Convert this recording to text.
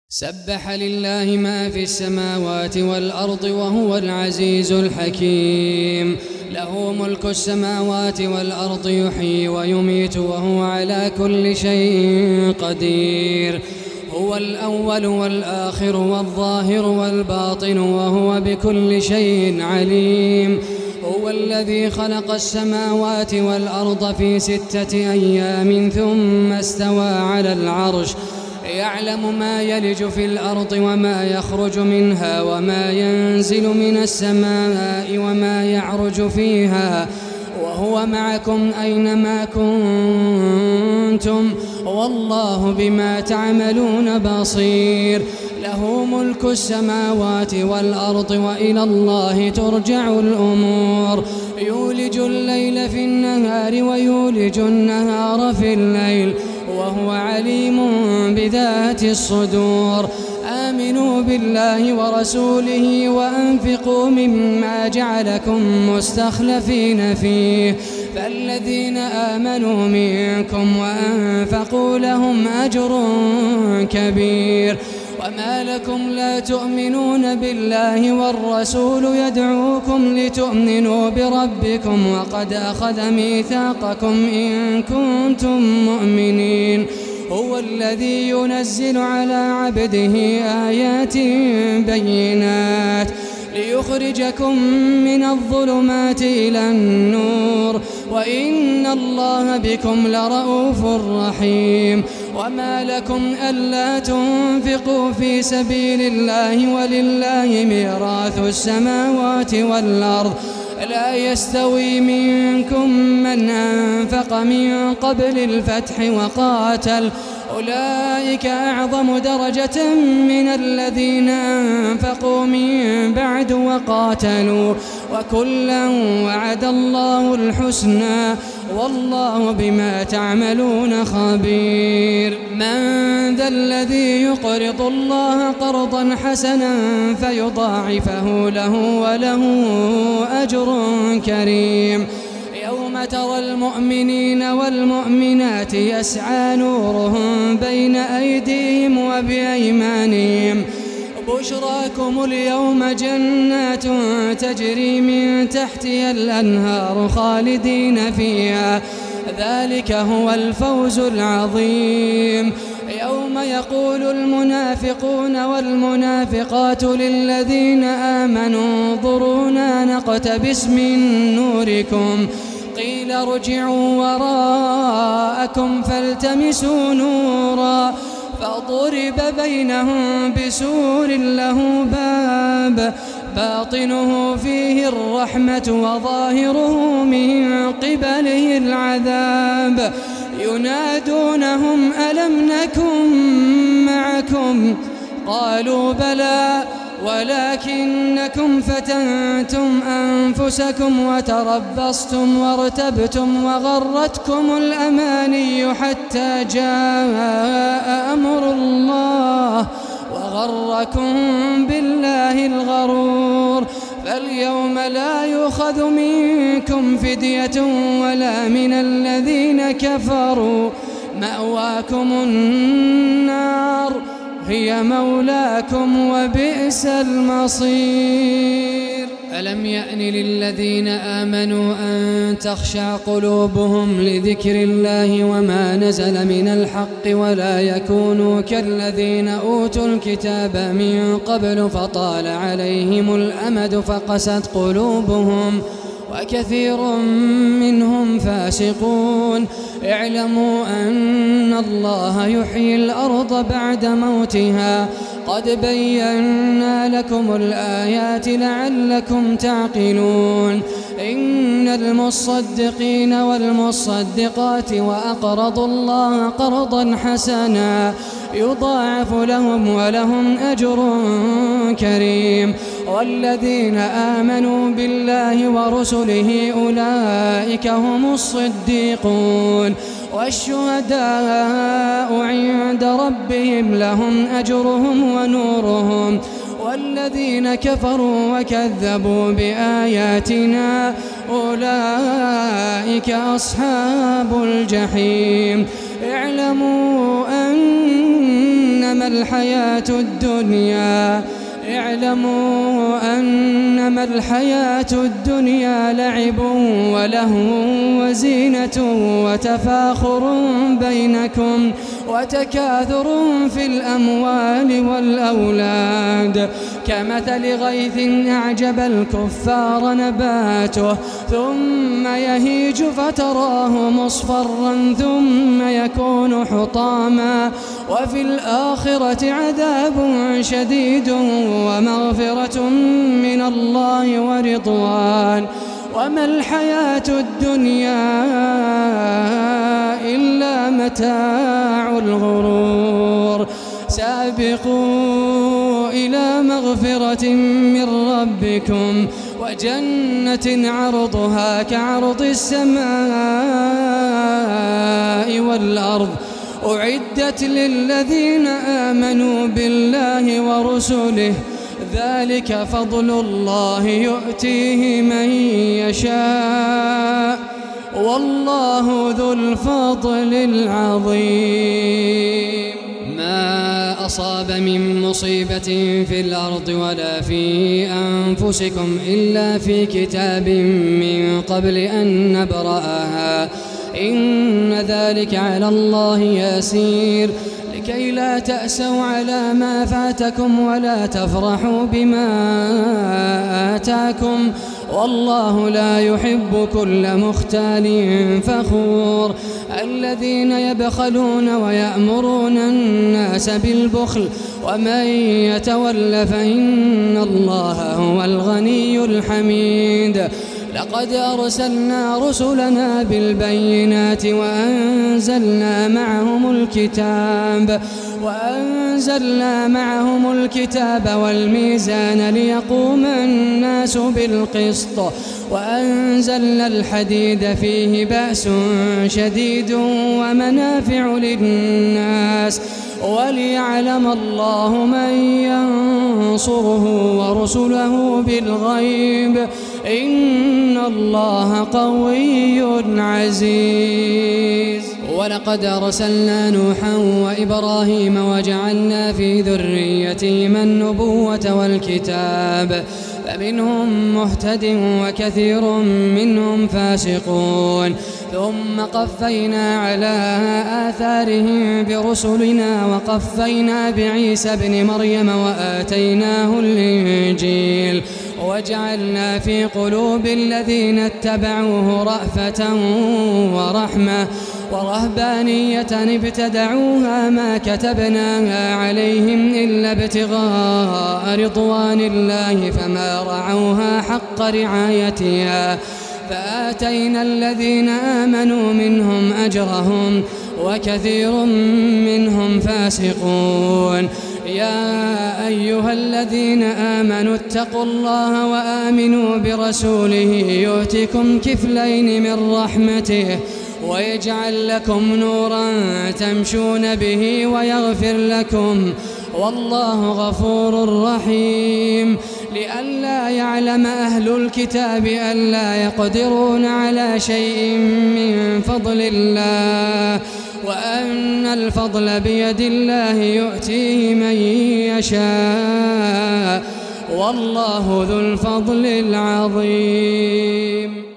سبح لله ما في السماوات والأرض وهو العزيز الحكيم. له ملك السماوات والأرض يحيي ويميت وهو على كل شيء قدير. هو الأول والآخر والظاهر والباطن وهو بكل شيء عليم. هو الذي خلق السماوات والأرض في 6 أيام ثم استوى على العرش، يعلم ما يلج في الأرض وما يخرج منها وما ينزل من السماء وما يعرج فيها، وهو معكم أينما كنتم والله بما تعملون بصير. له ملك السماوات والأرض وإلى الله ترجع الأمور. يولج الليل في النهار ويولج النهار في الليل وهو عليم بذات الصدور. آمنوا بالله ورسوله وأنفقوا مما جعلكم مستخلفين فيه، فالذين آمنوا منكم وأنفقوا لهم أجر كبير. وما لكم لا تؤمنون بالله والرسول يدعوكم لتؤمنوا بربكم وقد أخذ ميثاقكم إن كنتم مؤمنين. هو الذي ينزل على عبده آيات بينات ليخرجكم من الظلمات إلى النور وإن الله بكم لرؤوف رحيم. وما لكم ألا تنفقوا في سبيل الله ولله ميراث السماوات والأرض لا يستوي منكم من أنفق من قبل الفتح وقاتل، أولئك أعظم درجة من الذين أنفقوا من بعد وقاتلوا، وكلا وعد الله الحسنى والله بما تعملون خبير. من ذا الذي يقرض الله قرضا حسنا فيضاعفه له وله أجر كريم. يوم ترى المؤمنين والمؤمنات يسعى نورهم بين أيديهم وبأيمانهم بشراكم اليوم جنات تجري من تحتها الأنهار خالدين فيها، ذلك هو الفوز العظيم. يوم يقول المنافقون والمنافقات للذين آمنوا انظرونا نقتبس من نوركم قيل ارجعوا وراءكم فالتمسوا نورا فضرب بينهم بسور له باب باطنه فيه الرحمة وظاهره من قبله العذاب. ينادونهم ألم نكن معكم قالوا بلى ولكنكم فتنتم أنفسكم وتربصتم وارتبتم وغرتكم الأماني حتى جاء أمر الله وغركم بالله الغرور. فاليوم لا يؤخذ منكم فدية ولا من الذين كفروا، مأواكم النار هي مولاكم وبئس المصير. ألم يأن للذين آمنوا أن تخشع قلوبهم لذكر الله وما نزل من الحق ولا يكونوا كالذين أوتوا الكتاب من قبل فطال عليهم الأمد فقست قلوبهم وكثير منهم فاسقون. اعلموا أن الله يحيي الأرض بعد موتها قد بينا لكم الآيات لعلكم تعقلون. إن المصدقين والمصدقات وأقرضوا الله قرضا حسنا يضاعف لهم ولهم أجر كريم. والذين آمنوا بالله ورسله أولئك هم الصديقون والشهداء عند ربهم لهم أجرهم ونورهم. والذين كفروا وكذبوا بآياتنا أولئك أصحاب الجحيم. اعلموا أن إنما الحياة الدنيا لعب ولهو وزينة وتفاخر بينكم وتكاثر في الأموال والأولاد كمثل غيث أعجب الكفار نباته ثم يهيج فتراه مصفرا ثم يكون حطاما وفي الآخرة عذاب شديد ومغفرة من الله ورضوان وما الحياة الدنيا إلا متاع الغرور سابقوا إلى مغفرة من ربكم وجنة عرضها كعرض السماء والأرض أعدت للذين آمنوا بالله ورسله ذلك فضل الله يؤتيه من يشاء والله ذو الفضل العظيم ما أصاب من مصيبة في الأرض ولا في أنفسكم إلا في كتاب من قبل أن نبرأها إن ذلك على الله يسير لكي لا تأسوا على ما فاتكم ولا تفرحوا بما آتاكم والله لا يحب كل مختال فخور الذين يبخلون ويأمرون الناس بالبخل ومن يتول فإن الله هو الغني الحميد لقد أرسلنا رسلنا بالبينات وأنزلنا معهم الكتاب والميزان ليقوم الناس بالقسط وأنزلنا الحديد فيه بأس شديد ومنافع للناس وليعلم الله من ينصره ورسله بالغيب إن الله قوي عزيز ولقد أرسلنا نوحا وإبراهيم وجعلنا في ذريتهما النبوة والكتاب فمنهم مهتد وكثير منهم فاسقون ثم قفينا على آثارهم برسلنا وقفينا بعيسى ابن مريم وآتيناه الإنجيل وجعلنا في قلوب الذين اتبعوه رأفة ورحمة ورهبانية ابتدعوها ما كتبناها عليهم إلا ابتغاء رضوان الله فما رعوها حق رعايتها فآتينا الذين آمنوا منهم أجرهم وكثير منهم فاسقون يا أيها الذين آمنوا اتقوا الله وآمنوا برسوله يؤتكم كفلين من رحمته ويجعل لكم نورا تمشون به ويغفر لكم والله غفور رحيم لئلا يعلم أهل الكتاب ألا يقدرون على شيء من فضل الله وأن الفضل بيد الله يؤتيه من يشاء والله ذو الفضل العظيم.